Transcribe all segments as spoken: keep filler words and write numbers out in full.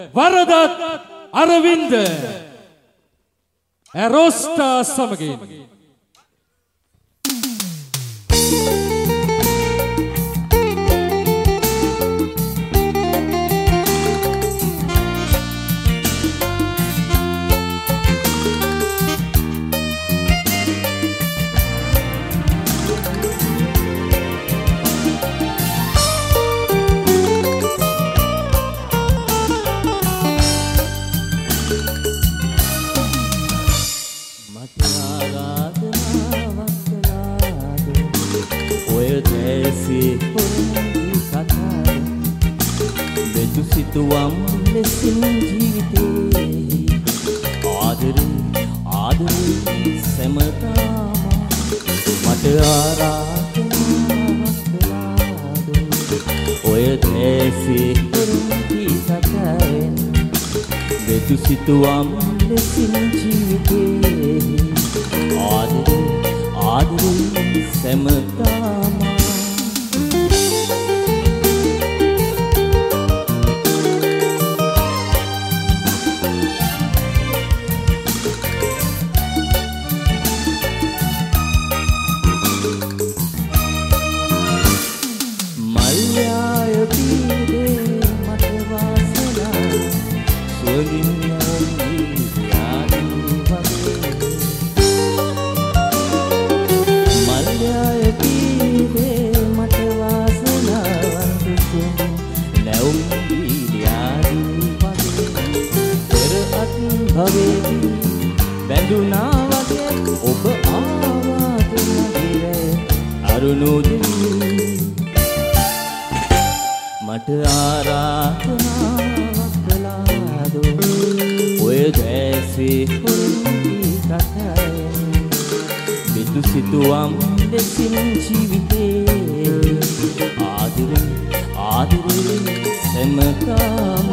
වරදත් අරවින්ද ඇරෝස්ටා සමගින් සිතුවම් ලෙසින් ජීවිතේ ආදරේ ආදරේ සමතාම මට ආරාධනාවක් කළාද ඔය දැසේ පුරුදු සතෙන් දෙතු සිතුවම් ලෙසින් ජීවිතේ ආදරේ ආදරේ සමතාම මට ආරාධනාවක් කළාද ඔය දැසේ පුරුදු සතෙන් දෙතු සිතුවම් ලෙසින් ජීවිතේ ආදරේ ආදරේ සමතාම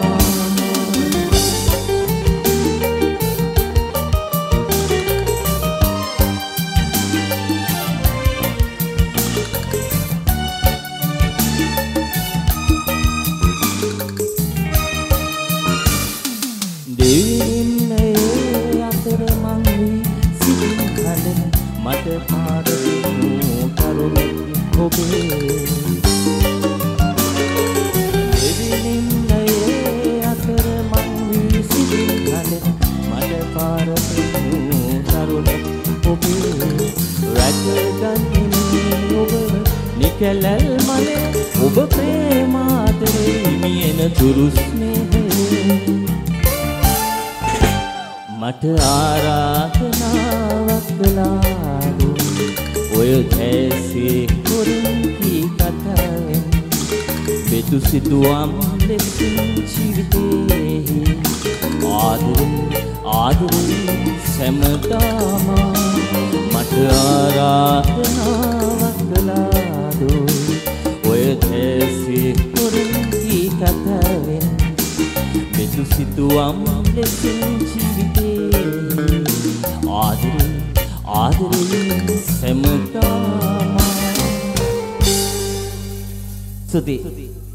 කැලල් මලේ ඔබ ප්‍රේමාදරේ මියන තුරු ස්නේහේ මට ආරාධනාවක් කළාද ඔය දැසේ පුරුදු කතාවෙන් බෙතු සිතුවම් ලෙසින් ජීවිතේ ආදරේ ආදරේ සමතාම මට ආරාධනාවක් කළාද ඔය දැසේ පුරුදු කතාවෙන් බෙතු සිතුවම් ලෙසින් ජීවිතේ ආදරේ ආදරේ සමතාම සුදී